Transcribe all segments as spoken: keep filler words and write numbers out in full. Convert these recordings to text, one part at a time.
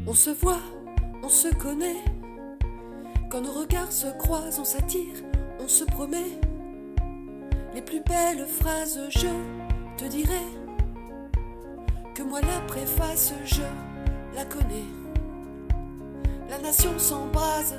On se voit, on se connaît. Quand nos regards se croisent, on s'attire, on se promet. Les plus belles phrases, je te dirai que moi la préface, je la connais. La nation s'embrase.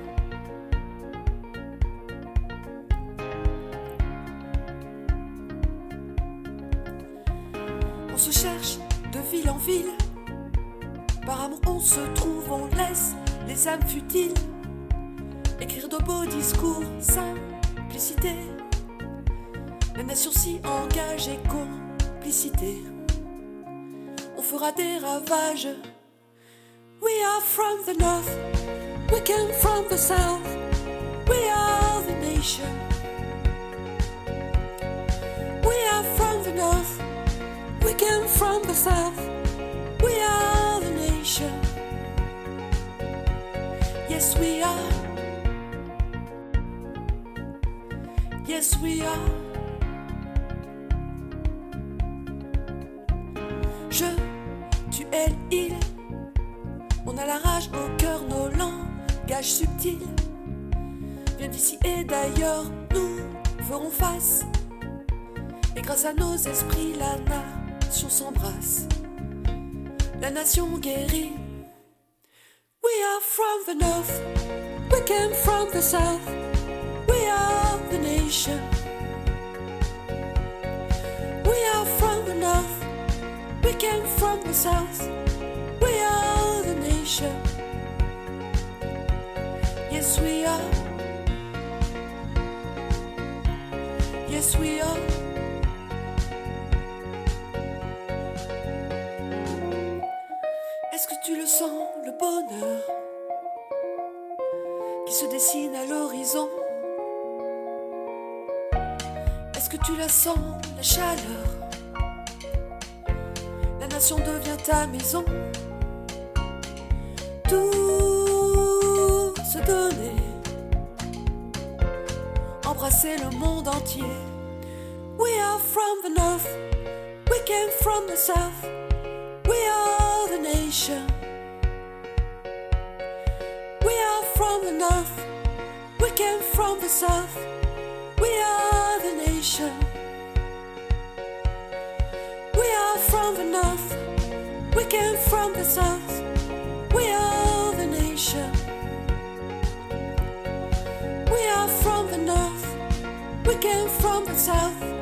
On se cherche de ville en ville. Par amour on se trouve, on laisse les âmes futiles écrire de beaux discours, simplicité. La nation s'y engage et complicité. On fera des ravages. We are from the north, we came from the south. We are the nation. We are from the north, we came from the south. We are the nation. Yes, we are. Yes, we are. Je, tu, elle, il. On a la rage au cœur, nos langages subtils. Viens d'ici et d'ailleurs, nous ferons face. Et grâce à nos esprits, la nation s'embrasse. La nation guérit. We are from the north, we came from the south. We are the nation. We are from the north, we came from the south. We are the nation. Yes, we are. Yes, we are. Est-ce que tu le sens, le bonheur qui se dessine à l'horizon? Est-ce que tu la sens, la chaleur? La nation devient ta maison. Tout se donner, embrasser le monde entier. We are from the north, we came from the south. We are the nation. We are from the north, we came from the south. We are the nation. We are from the north, we came from the south. We are the nation. We are from the north, we came from the south.